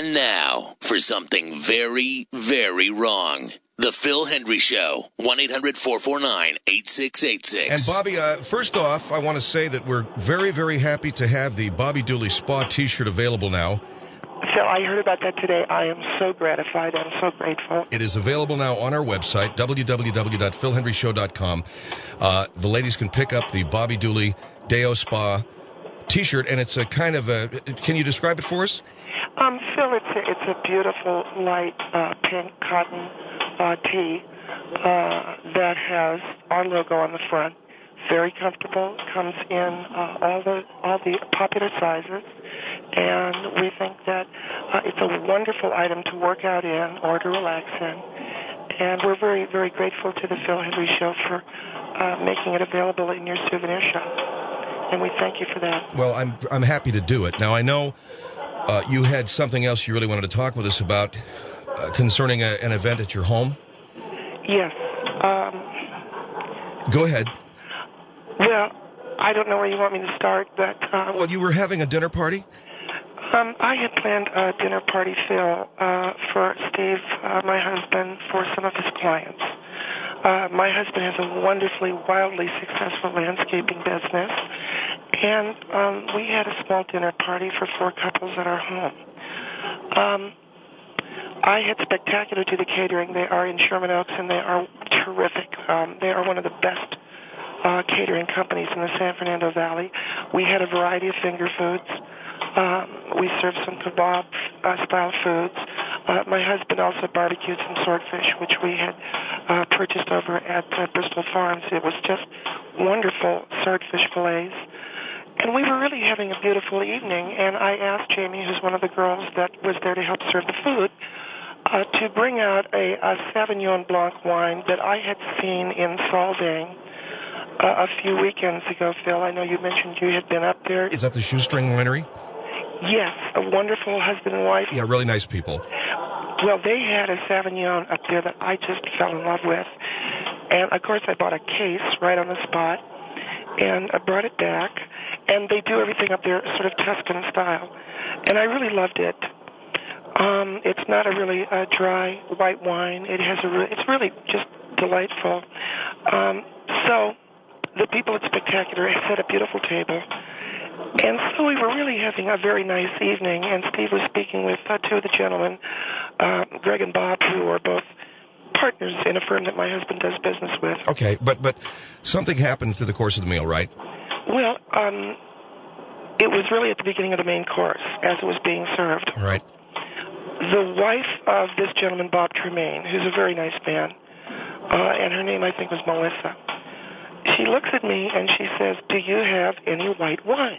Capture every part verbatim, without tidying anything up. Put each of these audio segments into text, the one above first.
And now for something very, very wrong. The Phil Hendry Show, one eight hundred four four nine eight six eight six. And Bobby, uh, first off, I want to say that we're very, very happy to have the Bobby Dooley Spa T-shirt available now. So I heard about that today. I am so gratified. I'm so grateful. It is available now on our website, w w w dot phil hendry show dot com. Uh, the ladies can pick up the Bobby Dooley Deo Spa T-shirt, and it's a kind of a... Can you describe it for us? Um, Phil, it's a, it's a beautiful light uh, pink cotton uh, tee uh, that has our logo on the front. Very comfortable. Comes in uh, all the all the popular sizes, and we think that uh, it's a wonderful item to work out in or to relax in. And we're very, very grateful to the Phil Hendry Show for uh, making it available in your souvenir shop. And we thank you for that. Well, I'm I'm happy to do it. Now, I know uh, you had something else you really wanted to talk with us about uh, concerning a, an event at your home. Yes. Um, Go ahead. Well, I don't know where you want me to start, but... Uh, well, you were having a dinner party? Um, I had planned a dinner party, Phil, uh, for Steve, uh, my husband, for some of his clients. Uh, my husband has a wonderfully, wildly successful landscaping business, and um, we had a small dinner party for four couples at our home. Um, I had Spectacular do the catering. They are in Sherman Oaks, and they are terrific. Um, they are one of the best Uh, catering companies in the San Fernando Valley. We had a variety of finger foods. Um, we served some kebab-style uh, foods. Uh, my husband also barbecued some swordfish, which we had uh, purchased over at uh, Bristol Farms. It was just wonderful swordfish fillets. And we were really having a beautiful evening, and I asked Jamie, who's one of the girls that was there to help serve the food, uh, to bring out a, a Sauvignon Blanc wine that I had seen in Solvang Uh, a few weekends ago, Phil. I know you mentioned you had been up there. Is that the Shoestring Winery? Yes, a wonderful husband and wife. Yeah, really nice people. Well, they had a Sauvignon up there that I just fell in love with. And, of course, I bought a case right on the spot, and I brought it back. And they do everything up there sort of Tuscan style. And I really loved it. Um, it's not a really uh, dry white wine. It has a re- it's really just delightful. Um, so... The people at Spectacular set a beautiful table. And so we were really having a very nice evening, and Steve was speaking with uh, two of the gentlemen, uh, Greg and Bob, who are both partners in a firm that my husband does business with. Okay, but but something happened through the course of the meal, right? Well, um, it was really at the beginning of the main course, as it was being served. All right. The wife of this gentleman, Bob Tremaine, who's a very nice man, uh, and her name, I think, was Melissa. She looks at me and she says, "Do you have any white wine?"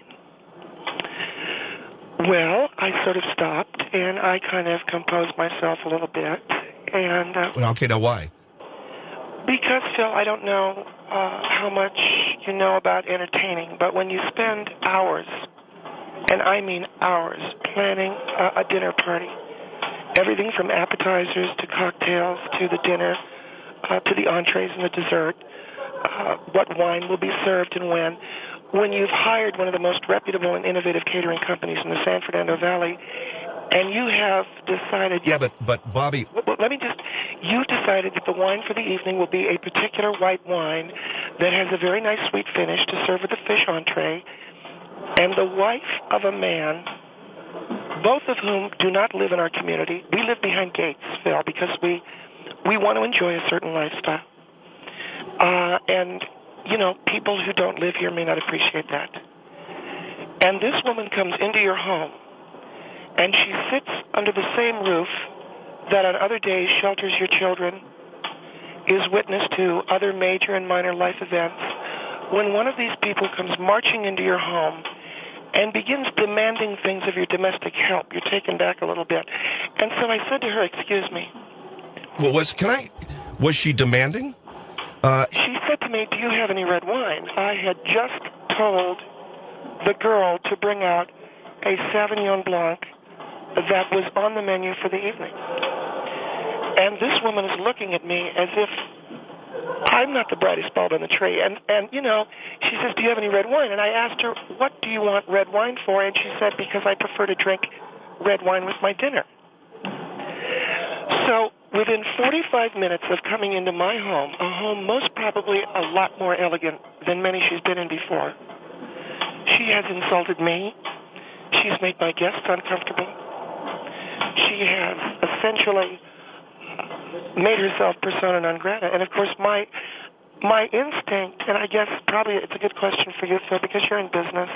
Well, I sort of stopped and I kind of composed myself a little bit. And uh, well, okay, now why? Because, Phil, I don't know uh, how much you know about entertaining, but when you spend hours, and I mean hours, planning a, a dinner party, everything from appetizers to cocktails to the dinner uh, to the entrees and the dessert, Uh, what wine will be served and when. When you've hired one of the most reputable and innovative catering companies in the San Fernando Valley, and you have decided... Yeah, but, but Bobby... Well, let me just... You decided that the wine for the evening will be a particular white wine that has a very nice sweet finish to serve with a fish entree, and the wife of a man, both of whom do not live in our community. We live behind gates, Phil, because we we want to enjoy a certain lifestyle. Uh, and, you know, people who don't live here may not appreciate that. And this woman comes into your home, and she sits under the same roof that on other days shelters your children, is witness to other major and minor life events. When one of these people comes marching into your home and begins demanding things of your domestic help, you're taken back a little bit. And so I said to her, "Excuse me." Well, was can I? Was she demanding? Uh, she said to me, "Do you have any red wine?" I had just told the girl to bring out a Sauvignon Blanc that was on the menu for the evening. And this woman is looking at me as if I'm not the brightest bulb in the tree. And, and, you know, she says, "Do you have any red wine?" And I asked her, "What do you want red wine for?" And she said, "Because I prefer to drink red wine with my dinner." So within forty-five minutes of coming into my home, a home most probably a lot more elegant than many she's been in before, she has insulted me. She's made my guests uncomfortable. She has essentially made herself persona non grata. And, of course, my my instinct, and I guess probably it's a good question for you, Phil, because you're in business,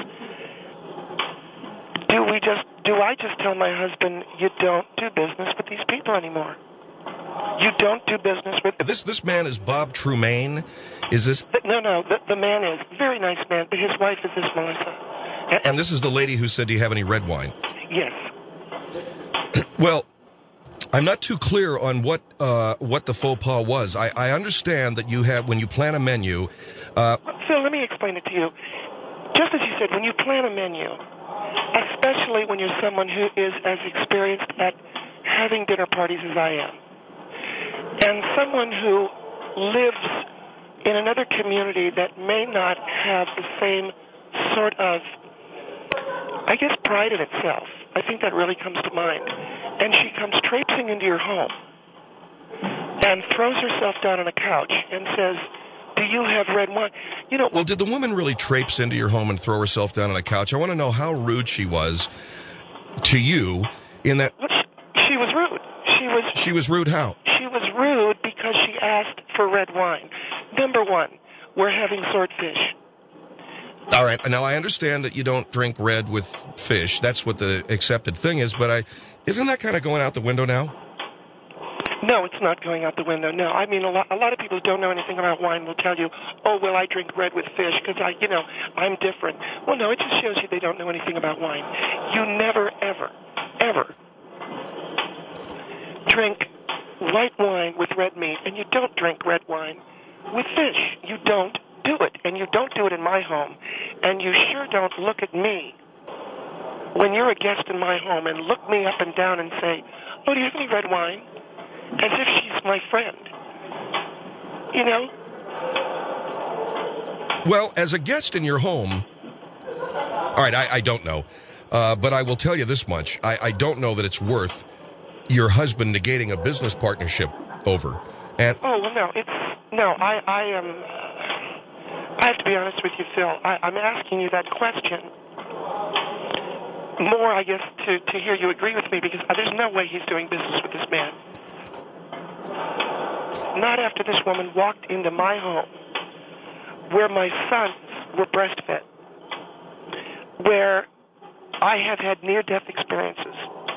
do we just do I just tell my husband, you don't do business with these people anymore? You don't do business with... This this man is Bob Trumaine? Is this... No, no, the, the man is a very nice man, but his wife is this Melissa. And, and this is the lady who said, do you have any red wine? Yes. Well, I'm not too clear on what uh, what the faux pas was. I, I understand that you have, when you plan a menu... Uh, Phil, let me explain it to you. Just as you said, when you plan a menu, especially when you're someone who is as experienced at having dinner parties as I am, and someone who lives in another community that may not have the same sort of, I guess, pride in itself, I think that really comes to mind. And she comes traipsing into your home and throws herself down on a couch and says, do you have red wine? You know. Well, did the woman really traipse into your home and throw herself down on a couch? I want to know how rude she was to you in that... Well, she, she was rude. She was... She was rude how? She was rude because she asked for red wine. Number one, we're having swordfish. All right. Now, I understand that you don't drink red with fish. That's what the accepted thing is, but I isn't that kind of going out the window now? No, it's not going out the window. No, I mean, a lot, a lot of people who don't know anything about wine will tell you, oh, well, I drink red with fish because, I, you know, I'm different. Well, no, it just shows you they don't know anything about wine. You never, ever, ever drink white wine with red meat, and you don't drink red wine with fish. You don't do it, and you don't do it in my home, and you sure don't look at me when you're a guest in my home and look me up and down and say, oh, do you have any red wine? As if she's my friend. You know? Well, as a guest in your home, all right, I, I don't know, uh, but I will tell you this much. I, I don't know that it's worth your husband negating a business partnership over. And oh, well, no, it's, no, I, I am, I have to be honest with you, Phil. I, I'm asking you that question more, I guess, to, to hear you agree with me, because there's no way he's doing business with this man. Not after this woman walked into my home, where my sons were breastfed, where I have had near-death experiences,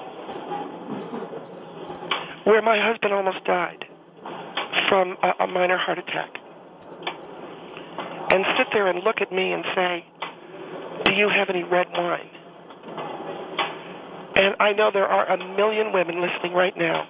where my husband almost died from a, a minor heart attack, and sit there and look at me and say, do you have any red wine? And I know there are a million women listening right now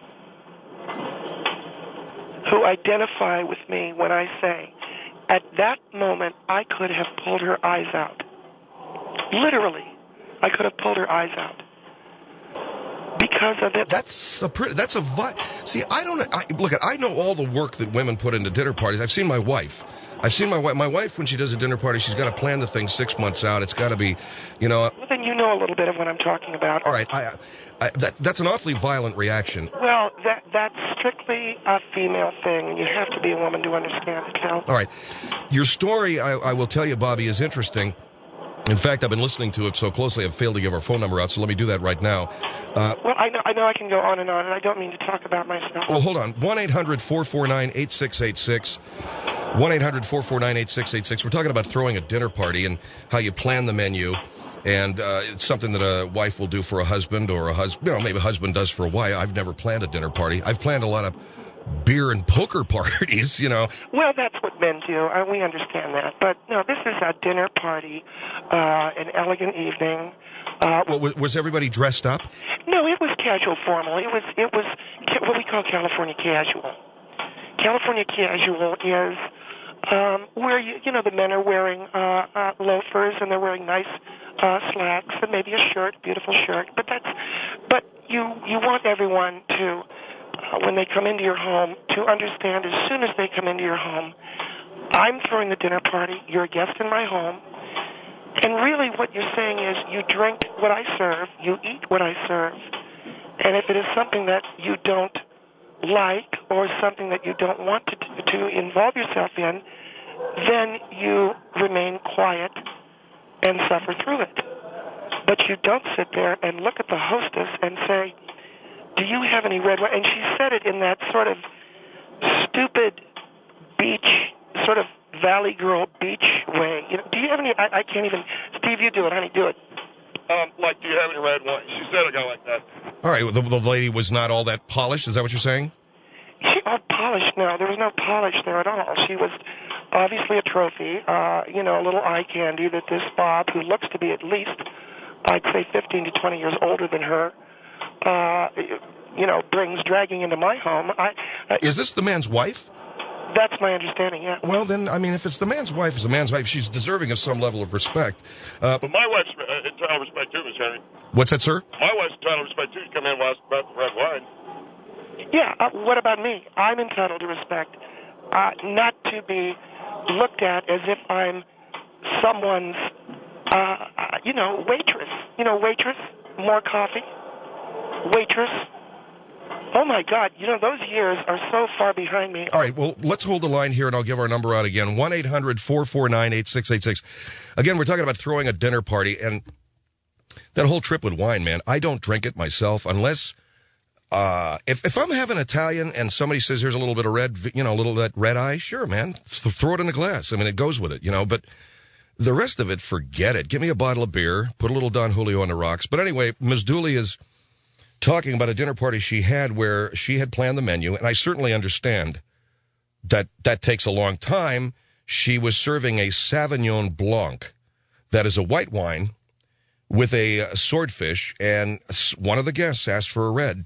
who identify with me when I say, at that moment, I could have pulled her eyes out. Literally, I could have pulled her eyes out. Because of it. That's a pretty, that's a, vi- see, I don't, I, look, I know all the work that women put into dinner parties. I've seen my wife. I've seen my wife. My wife, when she does a dinner party, she's got to plan the thing six months out. It's got to be, you know. Well, then you know a little bit of what I'm talking about. All right. I, I, that, that's an awfully violent reaction. Well, that that's strictly a female thing, and you have to be a woman to understand it, Cal. All right. Your story, I, I will tell you, Bobby, is interesting. In fact, I've been listening to it so closely I've failed to give our phone number out, so let me do that right now. Uh, well, I know, I know I can go on and on, and I don't mean to talk about myself. Well, hold on. one eight hundred four four nine eight six eight six. one eight hundred four four nine eight six eight six. We're talking about throwing a dinner party and how you plan the menu. And uh, it's something that a wife will do for a husband, or a husband, you know, maybe a husband does for a wife. I've never planned a dinner party. I've planned a lot of beer and poker parties, you know. Well, that's what men do. Uh, we understand that. But, no, this is a dinner party, uh, an elegant evening. Uh, well, was, was everybody dressed up? No, it was casual formal. It was, it was what we call California casual. California casual is um, where, you, you know, the men are wearing uh, uh, loafers, and they're wearing nice uh, slacks and maybe a shirt, beautiful shirt. But that's, but you, you want everyone to, Uh, when they come into your home, to understand as soon as they come into your home, I'm throwing the dinner party, you're a guest in my home, and really what you're saying is you drink what I serve, you eat what I serve, and if it is something that you don't like or something that you don't want to, to involve yourself in, then you remain quiet and suffer through it. But you don't sit there and look at the hostess and say, do you have any red wine? And she said it in that sort of stupid beach, sort of Valley Girl beach way. You know, do you have any, I, I can't even, Steve, you do it, honey, do it. Um, like, do you have any red wine? She said it go like that. All right, the, the lady was not all that polished. Is that what you're saying? She, oh, polished, no. There was no polish there at all. She was obviously a trophy, uh, you know, a little eye candy that this Bob, who looks to be at least, I'd say fifteen to twenty years older than her, uh, you know, brings dragging into my home. I, uh, Is this the man's wife? That's my understanding, yeah. Well, then, I mean, if it's the man's wife, it's the man's wife. She's deserving of some level of respect. Uh, But my wife's uh, entitled respect too, Miss Henry. what's that, sir? My wife's entitled respect too. You come in and ask about the red wine. Yeah, uh, what about me? I'm entitled to respect, uh, not to be looked at as if I'm someone's, uh, uh, you know, waitress. You know, waitress, more coffee, waitress. Oh, my God, you know, those years are so far behind me. All right, well, let's hold the line here, and I'll give our number out again, one eight hundred four four nine eight six eight six. Again, we're talking about throwing a dinner party, and that whole trip with wine, man, I don't drink it myself unless... Uh, if, if I'm having Italian and somebody says here's a little bit of red, you know, a little bit red eye, sure, man, th- throw it in a glass. I mean, it goes with it, you know, but the rest of it, forget it. Give me a bottle of beer, put a little Don Julio on the rocks. But anyway, Miz Dooley is talking about a dinner party she had where she had planned the menu, and I certainly understand that that takes a long time. She was serving a Sauvignon Blanc, that is a white wine, with a, a swordfish, and one of the guests asked for a red.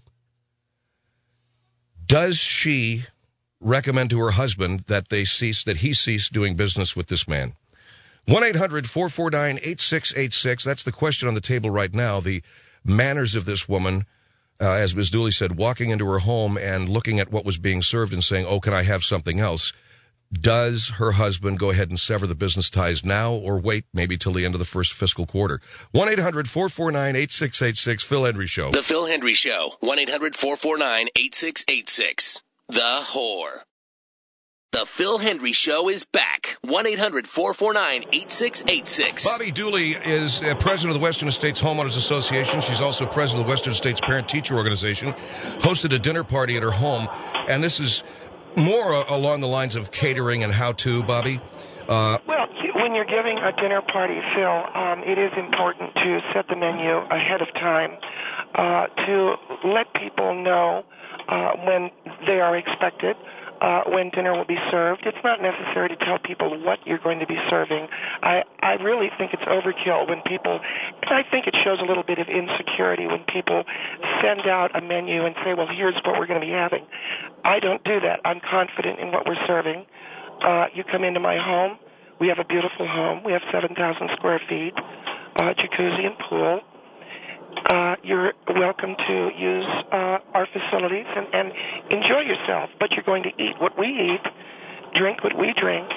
Does she recommend to her husband that they cease, that he cease doing business with this man? one eight hundred four four nine eight six eight six. That's the question on the table right now. The manners of this woman, uh, as Miz Dooley said, walking into her home and looking at what was being served and saying, oh, can I have something else? Does her husband go ahead and sever the business ties now or wait maybe till the end of the first fiscal quarter? one eight hundred four four nine eight six eight six, Phil Hendry Show. The Phil Hendry Show, one eight hundred four four nine eight six eight six. The Whore. The Phil Hendry Show is back. one eight hundred four four nine eight six eight six. Bobby Dooley is uh, president of the Western States Homeowners Association. She's also president of the Western States Parent Teacher Organization. Hosted a dinner party at her home, and this is more uh, along the lines of catering and how-to, Bobby. Uh, Well, when you're giving a dinner party, Phil, um, it is important to set the menu ahead of time, uh, to let people know uh, when they are expected, uh, when dinner will be served. It's not necessary to tell people what you're going to be serving. I, I really think it's overkill when people, and I think it shows a little bit of insecurity when people send out a menu and say, well, here's what we're going to be having. I don't do that. I'm confident in what we're serving. Uh, you come into my home. We have a beautiful home. We have seven thousand square feet, uh, jacuzzi and pool. Uh, you're welcome to use uh, our facilities and, and enjoy yourself, but you're going to eat what we eat, drink what we drink.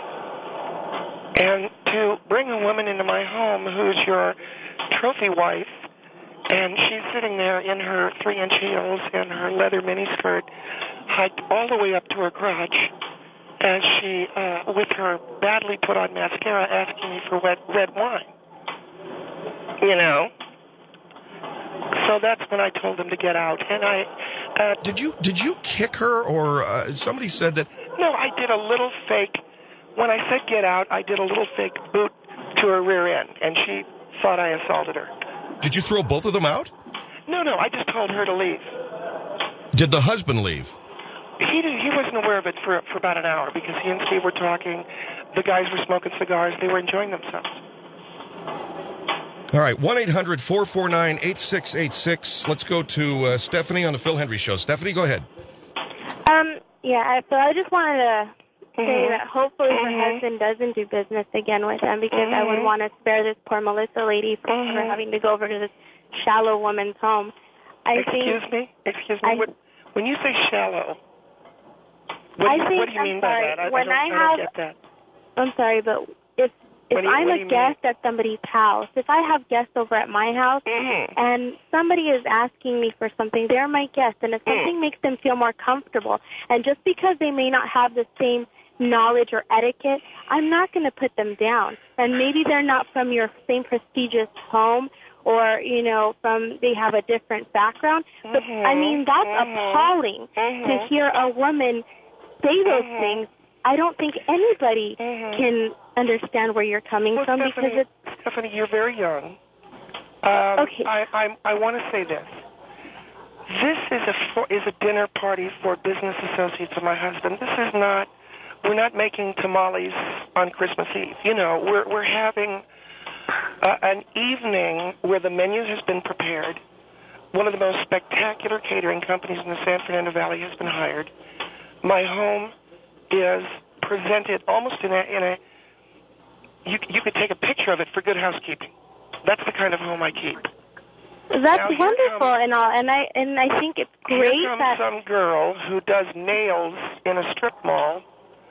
And to bring a woman into my home who's your trophy wife, and she's sitting there in her three-inch heels and her leather miniskirt, hiked all the way up to her crotch, as she, uh, with her badly put on mascara, asking me for wet, red wine. You know? So that's when I told him to get out. And I... Uh, did you did you kick her, or uh, somebody said that... No, I did a little fake... When I said get out, I did a little fake boot to her rear end, and she thought I assaulted her. Did you throw both of them out? No, no, I just told her to leave. Did the husband leave? He did, he wasn't aware of it for for about an hour because he and Steve were talking. The guys were smoking cigars. They were enjoying themselves. All right, one eight hundred four four nine eight six eight six. Let's go to uh, Stephanie on the Phil Hendry Show. Stephanie, go ahead. Um, yeah, so I just wanted to say Mm-hmm. that hopefully Mm-hmm. her husband doesn't do business again with them because Mm-hmm. I would want to spare this poor Melissa lady from Mm-hmm. ever having to go over to this shallow woman's home. I Excuse think, me? Excuse me? I, what, when you say shallow, what, I do you, think, what do you I'm mean sorry, by that? I, when I, don't, I I don't have, get that. I'm sorry, but if if What do you- I'm what a do you guest at somebody's house, if I have guests over at my house Mhm. and somebody is asking me for something, they're my guest, and if something Mm. makes them feel more comfortable, and just because they may not have the same knowledge or etiquette, I'm not going to put them down. And maybe they're not from your same prestigious home, or, you know, from they have a different background. But, Mhm. I mean, that's Mhm. appalling Mhm. to hear a woman say those Mhm. things. I don't think anybody Mhm. can understand where you're coming Well, from Stephanie, because it's Stephanie, you're very young. Um, Okay. I, I, I want to say this. This is a for, is a dinner party for business associates of my husband. This is not. We're not making tamales on Christmas Eve. You know, we're we're having uh, an evening where the menu has been prepared. One of the most spectacular catering companies in the San Fernando Valley has been hired. My home is presented almost in a in a. You you could take a picture of it for good housekeeping. That's the kind of home I keep. that's Now, here wonderful comes- and all, and I and I think it's Here great comes that some girl who does nails in a strip mall,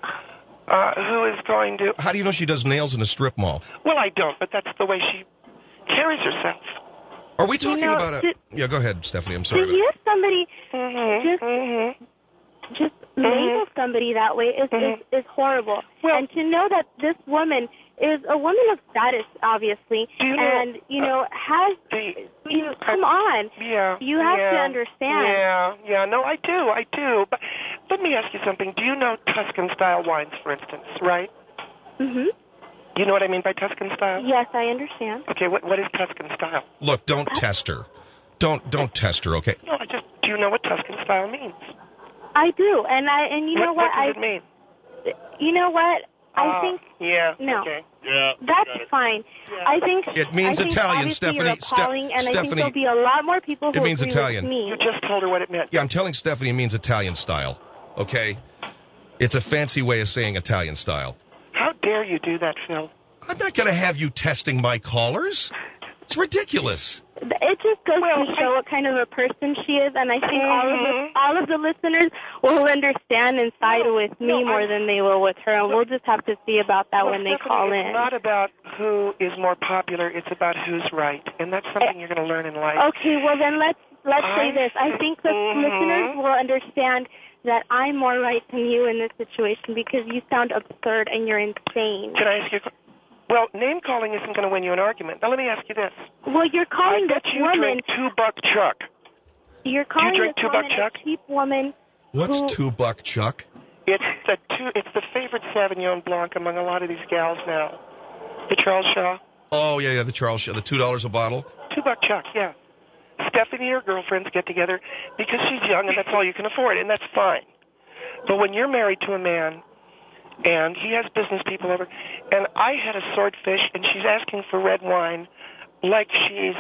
uh, who is going to. How do you know she does nails in a strip mall? Well, I don't, but that's the way she carries herself. Are we talking know, about a... to- Yeah, go ahead, Stephanie. I'm to sorry. hear somebody Mm-hmm. just Mm-hmm. just label somebody that way is, Mhm. is is horrible. Well- and to know that this woman is a woman of status, obviously, Do you know- and you know has The, you know, come on, yeah. you have yeah, to understand. Yeah, yeah. No, I do, I do. But let me ask you something. Do you know Tuscan style wines, for instance? Right? Mhm. You know what I mean by Tuscan style? Yes, I understand. Okay. What what is Tuscan style? Look, don't test her. Don't don't test her, okay? No, I just. Do you know what Tuscan style means? I do, and I and you know what, what, what does I it mean? you know what I Ah, think Yeah. no. Okay. Yeah. That's got it. fine. I think It means I think Italian, obviously Stephanie. You're appalling, and I think Stephanie, there'll be a lot more people who it means agree Italian. with me. You just told her what it meant. Yeah, I'm telling Stephanie it means Italian style, okay? It's a fancy way of saying Italian style. How dare you do that, Phil? I'm not going to have you testing my callers. It's ridiculous. It just goes Well, to show what kind of a person she is, and I think all of the Mhm. all of the listeners will understand and side No, with me no, more I'm- than they will with her, and we'll just have to see about that Well, when they Stephanie, call it's in. not about who is more popular. It's about who's right, and that's something you're going to learn in life. Okay, well then let's let's say I this. I think- think the Mhm. listeners will understand that I'm more right than you in this situation because you sound absurd and you're insane. Can I ask you? a que- Well, name calling isn't going to win you an argument. Now let me ask you this: Well, you're I calling bet this you woman. drink two buck chuck. You're calling drink this two buck woman chuck? a cheap woman. What's who, two buck chuck? It's the two. It's the favorite Sauvignon Blanc among a lot of these gals now. The Charles Shaw. Oh, yeah, yeah, the Charles, the two dollars a bottle. Two buck chuck, yeah. Stephanie and her girlfriends get together because she's young and that's all you can afford, and that's fine. But when you're married to a man and he has business people over, and I had a swordfish and she's asking for red wine like she's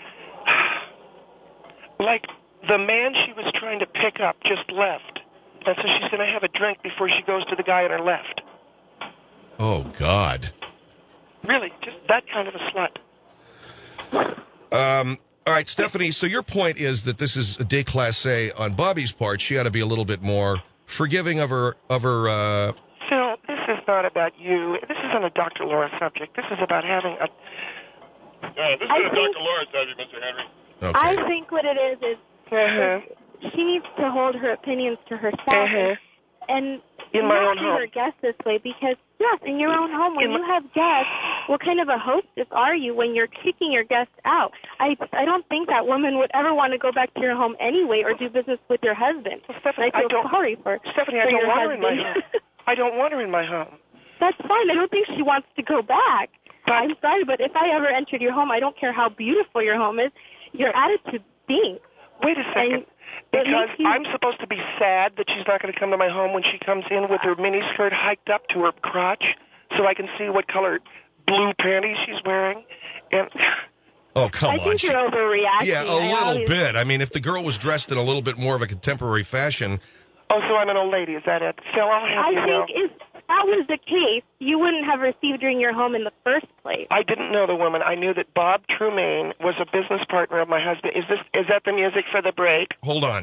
like the man she was trying to pick up just left. And so she's going to have a drink before she goes to the guy on her left. Oh, God. Really, just that kind of a slut. Um, all right, Stephanie, so your point is that this is a déclassé on Bobby's part. She ought to be a little bit more forgiving of her, of her, uh, Phil, this is not about you. This isn't a Doctor Laura subject. This is about having a... Yeah, this is I a think- Doctor Laura subject, Mister Henry. okay. I think what it is is Uh-huh. she needs to hold her opinions to herself Uh-huh. and In my not own treat home. her guests this way because, yes, in your own home, when In you my- have guests, what kind of a hostess are you when you're kicking your guests out? I I don't think that woman would ever want to go back to your home anyway or do business with your husband. Well, Stephanie, I feel I don't- sorry for, Stephanie, for I don't your want her in my husband. home. I don't want her in my home. That's fine. I don't think she wants to go back. But- I'm sorry, but if I ever entered your home, I don't care how beautiful your home is, your attitude stinks. Wait a second. And it Because makes you- I'm supposed to be sad that she's not going to come to my home when she comes in with her miniskirt hiked up to her crotch so I can see what color blue panties she's wearing. And Oh, come I on. think She- you're overreacting. yeah, a I little always- bit. I mean, if the girl was dressed in a little bit more of a contemporary fashion, oh, so I'm an old lady. Is that it? Phil, I'll have I you know. think if that was the case, you wouldn't have received her in your home in the first place. I didn't know the woman. I knew that Bob Trumaine was a business partner of my husband. Is this is that the music for the break? hold on.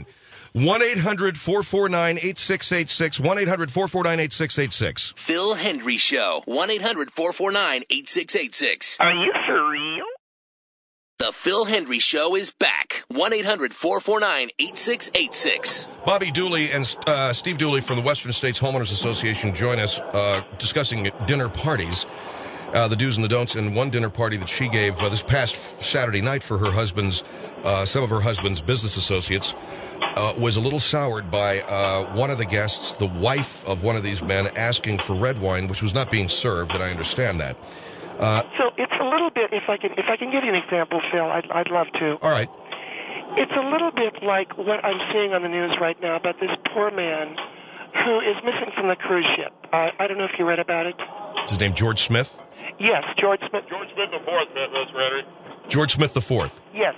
one eight hundred four four nine eight six eight six. one eight hundred four four nine eight six eight six. Phil Hendry Show. one eight hundred four four nine eight six eight six. Are you for real? The Phil Hendry Show is back. one eight hundred four four nine eight six eight six. Bobby Dooley and uh, Steve Dooley from the Western States Homeowners Association join us uh, discussing dinner parties, uh, the do's and the don'ts. And one dinner party that she gave uh, this past Saturday night for her husband's, uh, some of her husband's business associates, uh, was a little soured by uh, one of the guests, the wife of one of these men, asking for red wine, which was not being served, and I understand that. Uh, So it's a little bit, if I can, if I can give you an example, Phil, I'd, I'd love to. all right. It's a little bit like what I'm seeing on the news right now about this poor man who is missing from the cruise ship. Uh, I don't know if you read about it. Is his name George Smith? Yes, George Smith. George Smith the fourth, Mister Henry. George Smith the fourth. Yes.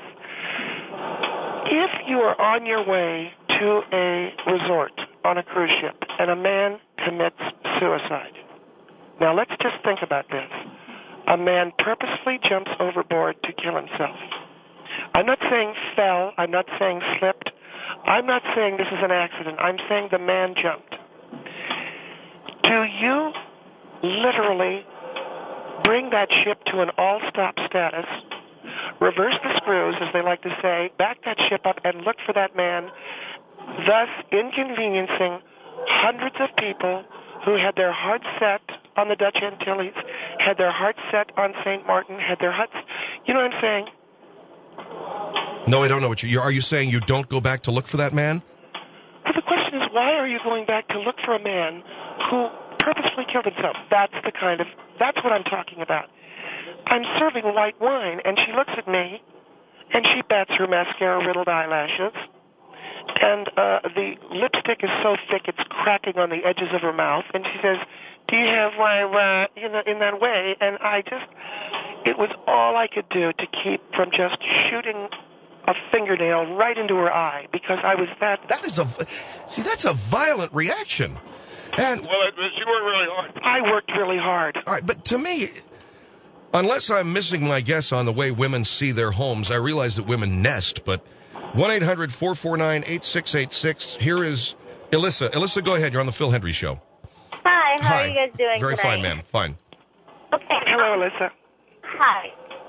If you are on your way to a resort on a cruise ship and a man commits suicide, now let's just think about this. A man purposely jumps overboard to kill himself. I'm not saying fell. I'm not saying slipped. I'm not saying this is an accident. I'm saying the man jumped. Do you literally bring that ship to an all-stop status, reverse the screws, as they like to say, back that ship up and look for that man, thus inconveniencing hundreds of people who had their hearts set on the Dutch Antilles, had their hearts set on Saint Martin, had their hearts... You know what I'm saying? No, I don't know what you... Are you saying you don't go back to look for that man? Well, the question is, why are you going back to look for a man who purposely killed himself? That's the kind of... That's what I'm talking about. I'm serving white wine, and she looks at me, and she bats her mascara-riddled eyelashes, and uh, the lipstick is so thick it's cracking on the edges of her mouth, and she says, do you have wine, uh, in, in that way? And I just... It was all I could do to keep from just shooting a fingernail right into her eye, because I was that... That is a... See, that's a violent reaction. And... Well, it, she worked really hard. I worked really hard. All right, but to me, unless I'm missing my guess on the way women see their homes, I realize that women nest, but one eight hundred four four nine eight six eight six. Here is Alyssa. Alyssa, go ahead. You're on the Phil Hendry Show. Hi, how Hi. are you guys doing Very today? fine, ma'am. Fine. Okay. Hello, Alyssa. Hi.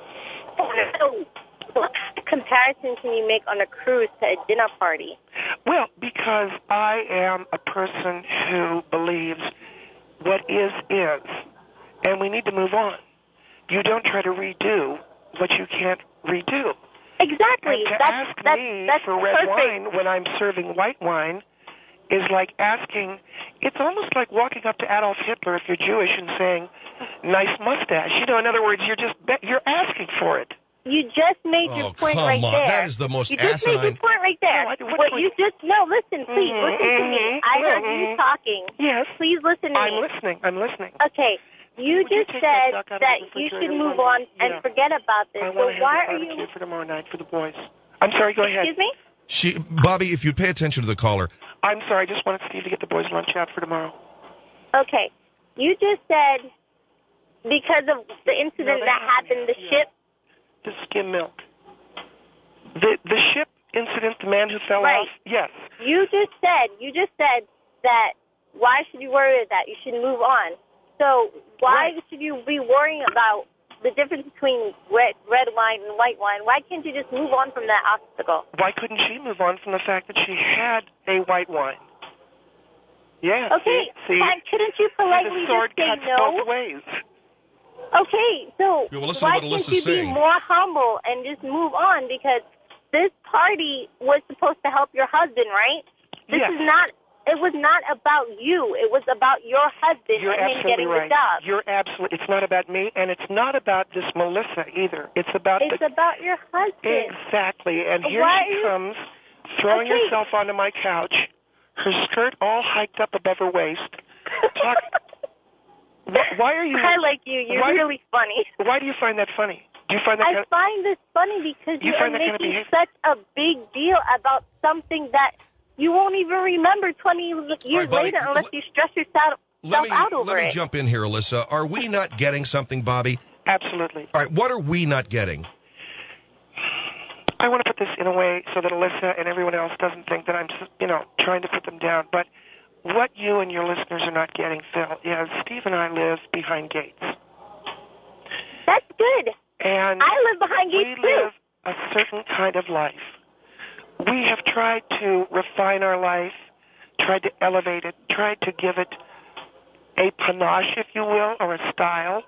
So, what kind of comparison can you make on a cruise to a dinner party? Well, because I am a person who believes what is, is, and we need to move on. You don't try to redo what you can't redo. Exactly. And to that's, ask that's, me that's for red perfect. wine when I'm serving white wine is like asking, it's almost like walking up to Adolf Hitler if you're Jewish and saying, nice mustache. You know, in other words, you're just, you're asking for it. You just made Oh, your point come right on. there. That is the most You just asinine- made your point right there. No, I- what what point? you just, no, listen, please, Mhm, listen to me. mhm, I heard mhm. you talking. Yes. Please listen to I'm me. listening. I'm listening. Okay. You Would you just take that said duck out of that the you should refrigerator move for on me? and Yeah. forget about this. I So want to why have are a barbecue you... for tomorrow night for the boys. I'm sorry, go ahead. Excuse me? She, Bobby, if you'd pay attention to the caller. I'm sorry, I just wanted Steve to get the boys' lunch out for tomorrow. Okay. You just said because of the incident No, they that haven't happened, the yet. ship... The skim milk. The the ship incident, the man who fell Right. off, yes. You just said, you just said that why should you worry about that? You should move on. So why Right. should you be worrying about the difference between red, red wine and white wine? Why can't you just move on from that obstacle? Why couldn't she move on from the fact that she had a white wine? Yeah. Okay, See, see? why couldn't you See, politely the sword just say cuts no? both ways. Okay, so Yeah, well, listen to why what can't Alyssa's you saying. be more humble and just move on? Because this party was supposed to help your husband, right? This Yes. is not. It was not about you. It was about your husband You're and him absolutely getting right. the job. You're absolutely. It's not about me, and it's not about this Melissa either. It's about It's the about your husband. exactly. And here Why she are you- comes, throwing Okay. herself onto my couch, her skirt all hiked up above her waist. Talk, Wh- why are you? I like you. You're why- really funny. Why do you find that funny? Do you find that? I kind of, find this funny because You you, are find that kind of making behavior- such a big deal about something that you won't even remember twenty years Bobby, later unless let- you stress yourself Let me, out over let me it. jump in here, Alyssa. Are we not getting something, Bobby? absolutely. All right, what are we not getting? I want to put this in a way so that Alyssa and everyone else doesn't think that I'm, you know, trying to put them down. But what you and your listeners are not getting, Phil, is Steve and I live behind gates. That's good. And I live behind gates, we too. live a certain kind of life. We have tried to refine our life, tried to elevate it, tried to give it a panache, if you will, or a style.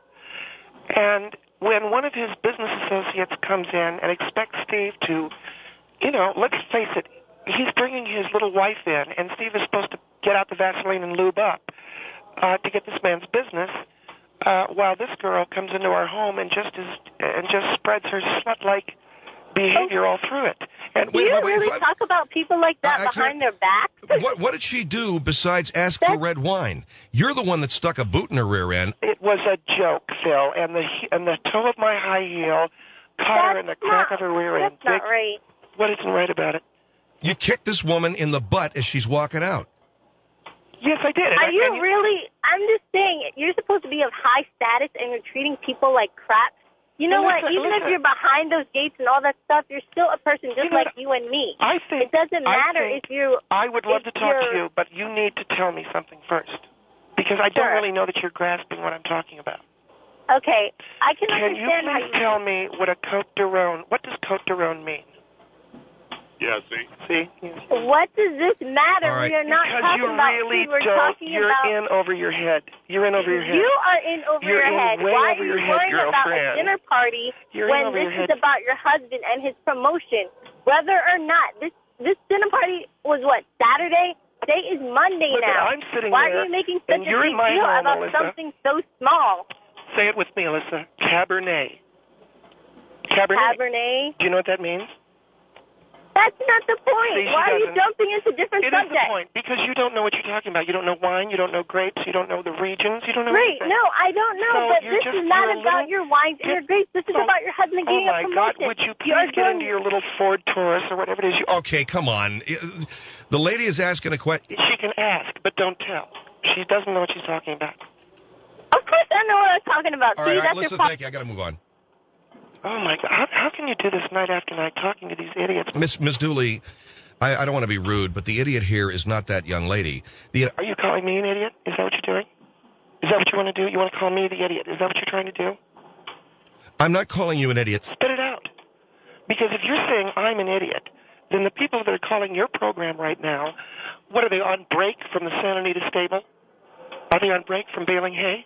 And when one of his business associates comes in and expects Steve to, you know, let's face it, he's bringing his little wife in, and Steve is supposed to get out the Vaseline and lube up uh, to get this man's business, uh, while this girl comes into our home and just is and just spreads her slut-like behavior all through it. And Do Wait, you wait, wait, really if I- talk about people like that I- I behind can't- their back? What what did she do besides ask for That's- red wine? You're the one that stuck a boot in her rear end. it was a joke, Phil, and the and the toe of my high heel caught her in the crack not, of her rear end. That's not right. What isn't right about it? You kicked this woman in the butt as she's walking out. Yes, I did. And Are I, you and really? I'm just saying, you're supposed to be of high status, and you're treating people like crap. You know Listen, what? Even listen. if you're behind those gates and all that stuff, you're still a person just You know like what? you and me. I think It doesn't I matter think if you. I would love if to talk to you're- you, but you need to tell me something first, because I don't Sure. really know that you're grasping what I'm talking about. Okay, I can, Can you understand how please you. tell me what a Cote de Rhone? What does Cote de Rhone mean? Yeah, see? See, What does this matter? All right. We are not because talking you about really food. We're don't. talking You're about. in over your head. You're in over your head. You are in over You're your in head. way Why over are your you head, worrying about a girlfriend. dinner party You're in when over this your is head. about your husband and his promotion? Whether or not this this dinner party was what, Saturday? Today is Monday Look, now. I'm sitting Why there, are you making such and a you're big in my deal home, about Alyssa. something so small? Say it with me, Alyssa. Cabernet. Cabernet. Cabernet? Do you know what that means? That's not the point. See, she Why are you doesn't. jumping into different It is subjects? the point, because you don't know what you're talking about. You don't know wine, you don't know grapes, you don't know the regions, you don't know Great. anything. No, I don't know, So but you're this just- is not you're a about little- your wines and your grapes. This is Oh, about your husband oh getting my a promotion. God, would you are please get doing- into your little Ford Taurus or whatever it is you... Okay, come on. The lady is asking a question. She can ask, but don't tell. She doesn't know what she's talking about. Of course I know what I'm talking about. All See, right, all right, that's listen, your problem. thank you. I got to move on. Oh, my God. How, how can you do this night after night talking to these idiots? Miss Miss Dooley, I, I don't want to be rude, but the idiot here is not that young lady. The Are you calling me an idiot? Is that what you're doing? Is that what you want to do? You want to call me the idiot? Is that what you're trying to do? I'm not calling you an idiot. Spit it out. Because if you're saying I'm an idiot, then the people that are calling your program right now, what are they, on break from the Santa Anita stable? Are they on break from baling hay?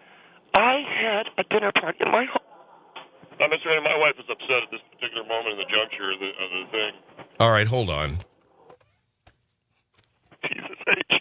I had a dinner party at my home. Uh, Mister Randy, my wife is upset at this particular moment in the juncture of the, of the thing. All right, hold on. Jesus H.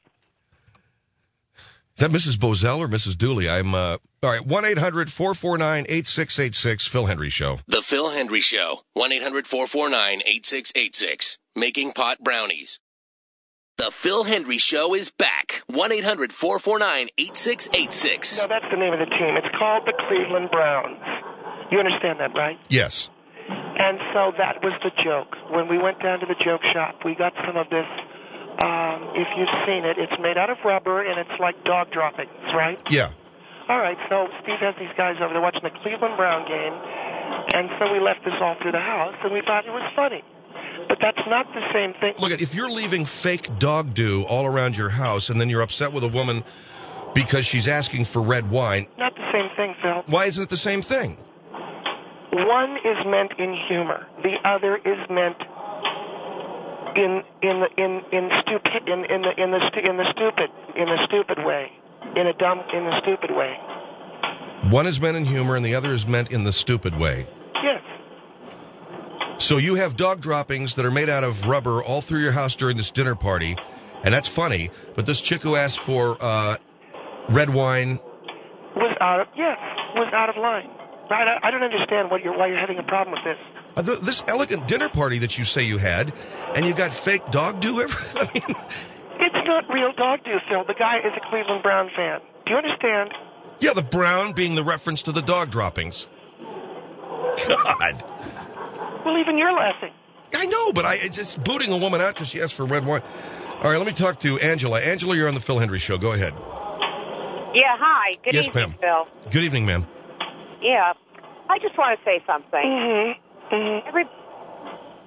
Is that Missus Bozell or Missus Dooley? I'm, uh, all right, one eight hundred four four nine eight six eight six, Phil Hendry Show. The Phil Hendry Show. one eight hundred four four nine eight six eight six. Making pot brownies. The Phil Hendry Show is back. one eight hundred four four nine eight six eight six. No, that's the name of the team. It's called the Cleveland Browns. You understand that, right? Yes. And so that was the joke. When we went down to the joke shop, we got some of this. Um, if you've seen it, it's made out of rubber, and it's like dog droppings, right? Yeah. All right, so Steve has these guys over there watching the Cleveland Brown game, and so we left this all through the house, and we thought it was funny. But that's not the same thing. Look, if you're leaving fake dog dew all around your house and then you're upset with a woman because she's asking for red wine, Not the same thing, Phil. why isn't it the same thing? One is meant in humor. The other is meant in in the in in stupid in in the in the stu- in the stupid in the stupid way, in a dumb in the stupid way. One is meant in humor and the other is meant in the stupid way. Yes. So you have dog droppings that are made out of rubber all through your house during this dinner party, and that's funny, but this chick who asked for uh, red wine... Was out of yes was out of line. Right? I, I don't understand what you're why you're having a problem with this. Uh, th- this elegant dinner party that you say you had, and you got fake dog dew every... I mean... It's not real dog dew, Phil. The guy is a Cleveland Brown fan. Do you understand? Yeah, the brown being the reference to the dog droppings. God. Well, even you're laughing. I know, but I it's, it's booting a woman out because she asked for red wine. All right, let me talk to Angela. Angela, you're on the Phil Hendry Show. Go ahead. Yeah, hi. Good Yes, evening, ma'am. Phil. Good evening, ma'am. Yeah, I just want to say something. Mm-hmm. Mm-hmm. Every,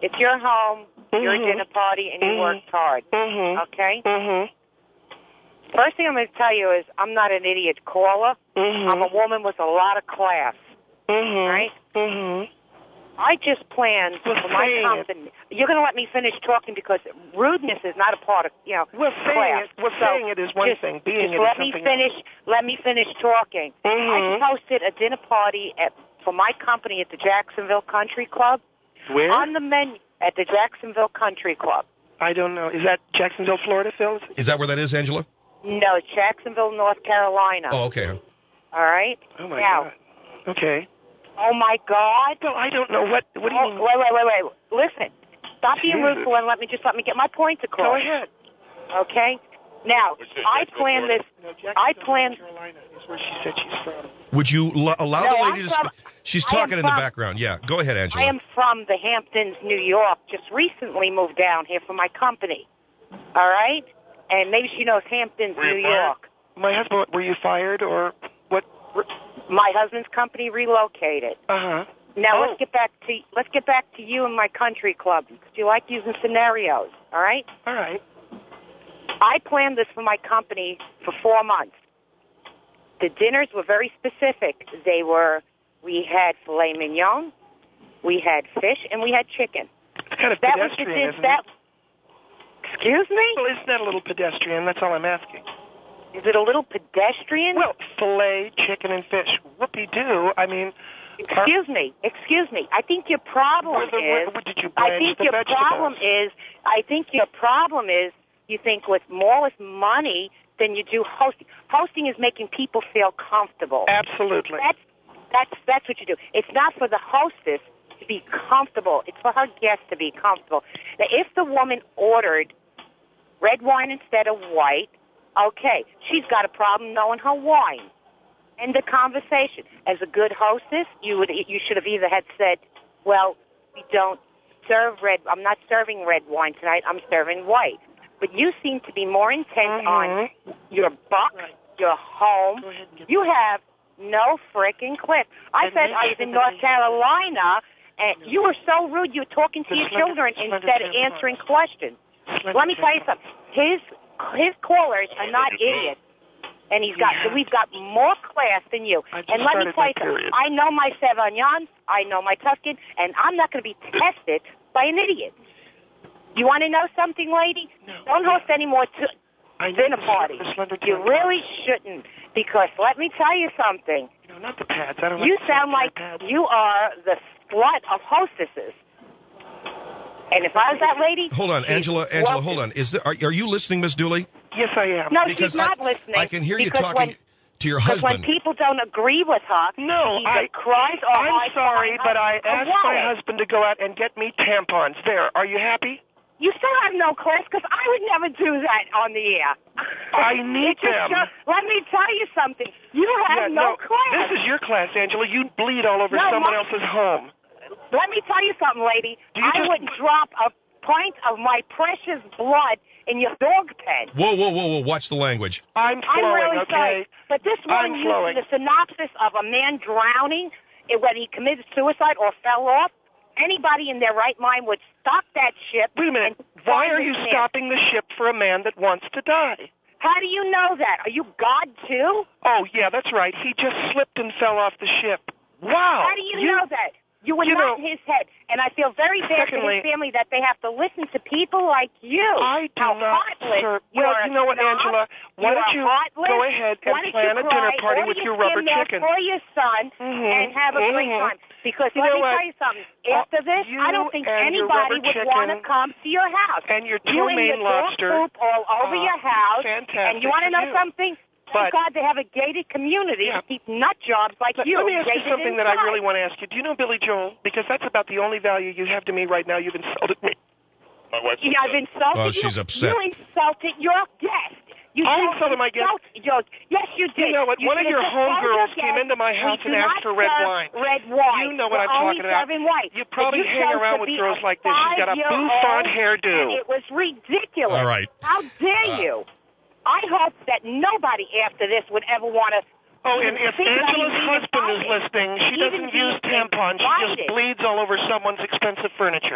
it's your home, Mm-hmm. your dinner party, and you Mm-hmm. worked hard. Mm-hmm. Okay? Mm-hmm. First thing I'm going to tell you is I'm not an idiot caller. Mm-hmm. I'm a woman with a lot of class. Mm-hmm. Right? Mm-hmm. I just planned Well, for my saying company. You're going to let me finish talking because rudeness is not a part of, you know, Well, saying class. it, well, So saying it is one just, thing. Being just it is let me something finish. Let me finish talking. I Mhm. just hosted a dinner party at, for my company at the Jacksonville Country Club. else. Where? On the menu at the Jacksonville Country Club. I don't know. Is that Jacksonville, Florida, Phil? Is that where that is, Angela? No, it's Jacksonville, North Carolina. Oh, okay. All right. Oh, my now, God. Okay. Oh my God. Well, I don't know. What What do you Oh, mean? wait, wait, wait, wait. Listen. Stop being Jesus. rueful and let me just let me get my point across. Go ahead. Okay. Now, What's it, I Jacksonville, planned Florida? this. No, I Jacksonville, planned. North Carolina is where she said she's from. Would you lo- allow No, the I'm lady to from- speak? She's I am talking in the from- background. Yeah, go ahead, Angela. I am from the Hamptons, New York. Just recently moved down here for my company. All right. And maybe she knows Hamptons, Were you New fired? York. My husband, were you fired or what? My husband's company relocated. Uh-huh. Now Oh. let's get back to let's get back to you and my country club because you like using scenarios. All right. All right. I planned this for my company for four months. The dinners were very specific. They were, we had filet mignon, we had fish, and we had chicken. It's kind of That was the pedestrian, dis- isn't that. it? Excuse me? Well, isn't that a little pedestrian? That's all I'm asking. Is it a little pedestrian? Well, filet, chicken, and fish. Whoopie-doo. I mean... Excuse me. Excuse me. I think your problem Were the- is. were- did you I blanch think the your vegetables? problem is. I think your problem is. You think with more with money than you do hosting. Hosting is making people feel comfortable. Absolutely. That's that's that's what you do. It's not for the hostess to be comfortable. It's for her guests to be comfortable. Now, if the woman ordered red wine instead of white, okay, she's got a problem knowing her wine. End of conversation. As a good hostess, you would you should have either had said, "Well, we don't serve red. I'm not serving red wine tonight. I'm serving white." But you seem to be more intent Mhm. on your buck, Right. your home. Go ahead and get You have no freaking clip. I And said make I was sure in that North they- Carolina, and you were so rude. You were talking to The your slender- children slender instead of tampons. answering questions. Slender Let me tell you tampons. something. His his callers are not idiots, and he's got Yeah. we've got more class than you. I just And let me started tell my you something. period. I know my Sauvignon, I know my Tuscan, and I'm not going to be tested by an idiot. You want to know something, lady? No. Don't host any more t- I know dinner the parties. slender- slender You tampons. really shouldn't, because let me tell you something. You know, not the pads. I don't You like the sound like pads. you are the slut of hostesses. And if I was that lady, Hold on, she's Angela. Angela, welcome. hold on. Is there, are, are you listening, Miss Dooley? Yes, I am. No, Because she's not I, listening. I can hear you because talking when, to your because when husband. people don't agree with her, No, she I- either cries or I'm I sorry, find but her I a asked my wallet. husband to go out and get me tampons. There. Are you happy? You still have no class because I would never do that on the air. I need It just them. shows- let me tell you something. You have Yeah, no, class. This is your class, Angela. You bleed all over No, someone my- else's home. Let me tell you something, lady. Do you I just- wouldn't drop a pint of my precious blood in your dog pen. Whoa, whoa, whoa, whoa! Watch the language. I'm I'm flowing, really okay? sorry. But this I'm one flowing. using the synopsis of a man drowning eh, when he committed suicide or fell off, anybody in their right mind would stop that ship. Wait a minute. and Why find are this you man. stopping the ship for a man that wants to die? How do you know that? Are you God too? Oh, yeah, that's right. He just slipped and fell off the ship. Wow. How do you, know that? You were you not know- in his head. And I feel very bad Secondly- for his family that they have to listen to people like you. I do How not, heartless. sir. You're Well, a you know what, snob. Angela? Why You're don't you heartless. go ahead and Why don't plan you a dinner cry? party Order with your stand rubber there chicken? for your son Mhm, and have a great mhm. time. Because You let know me what? tell you something. Uh, After this, you I don't think and your anybody rubber would want to chicken come to your house. and your you and tomaine your lobster. dog poop all over Uh, your house. fantastic And you want to for know you. something? But- Thank God they have a gated community Yeah. to keep nut jobs like Let, you. let me ask you gated something that I inside. really want to ask you. Do you know Billy Joel? Because that's about the only value you have to me right now. You've insulted me. My wife's Yeah, I've insulted Oh, you. she's upset. You insulted your guest. You I don't insulted my guest? insult Your, yes, you did. You know what? One of should your have just told homegirls your came guest, into my house we and do asked not for red serve wine. Red wine. You know what We're I'm only talking about. serving white. You But probably you hang chose around to with be girls like this. She's got a five-year-old, bouffant hairdo. and It was ridiculous. All right. How dare Uh, you? I hope that nobody after this would ever want to. Oh, and if Angela's husband is listening, she doesn't use tampons. She just bleeds all over someone's expensive furniture.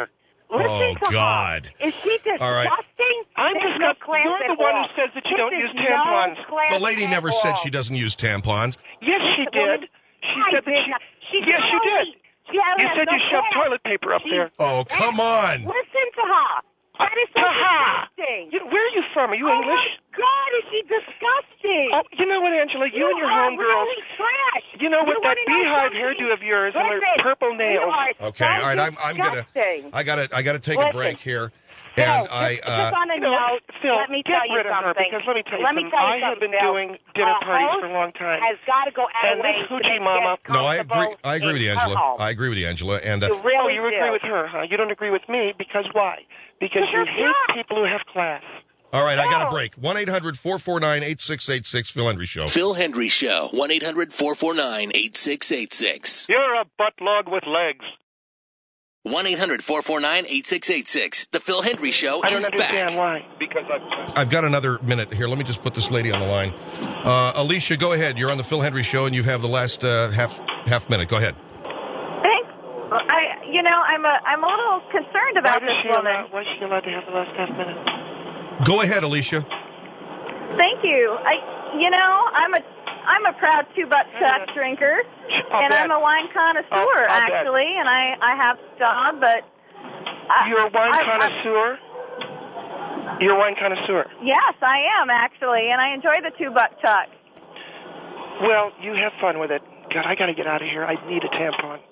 Listen Oh, to God. her. Is she disgusting? All right. I'm There's disgusted. no class You're at the one all. who says that you This don't is use tampons. No class The lady at never all. said she doesn't use tampons. Yes, she Woman, did. She I said that did she. not. She's Yes, you did. only- She has You said no you shoved class. toilet paper up She's there. Oh, come on. Listen to her. That is so Ha-ha. disgusting. You, where are you from? Are you oh English? my God, is she disgusting? Oh, you know what, Angela? You, you and your are homegirls. really trash. You know what? You That wanna know beehive something? hairdo of yours and Listen, the purple you nails. are Okay, so all right. I'm, I'm gonna. disgusting. I gotta. I gotta take a Listen. break here. Phil, And just, I. just Uh, on a You know, note, Phil, let me get tell you rid of her something. because let me tell you let me something. tell you I have something, been Phil. doing dinner A parties host for a long time. Has got to go out And of this ways to hoochie make mama- guests no, I agree. comfortable I agree with you, in her Angela. home. I agree with you, Angela. And uh, You really Oh, you do. agree with her, huh? You don't agree with me because why? Because you Because hate not. people who have class. all right, I got a No. break. One eight hundred four four nine eight six eight six. Phil Hendry Show. Phil Hendry Show. one eight hundred four four nine eight six eight six. You're a butt log with legs. one eight hundred four four nine eight six eight six. The Phil Hendry Show I don't is understand back. why. Because I... I've got another minute here. Let me just put this lady on the line. Uh, Alicia, go ahead. You're on the Phil Hendry Show, and you have the last uh, half half minute. Go ahead. Thanks. I, you know, I'm a, I'm a little concerned Why about does this she woman. allow, why is she allowed to have the last half minute? Go ahead, Alicia. Thank you. I, you know, I'm a, I'm a proud two butt chuck drinker, I'll and bet. I'm a wine connoisseur I'll- I'll bet. actually, and I, I have stock, but I, You're a wine I- I- connoisseur? You're a wine connoisseur. yes, I am actually, and I enjoy the two butt chuck. Well, you have fun with it. God, I got to get out of here. I need a tampon.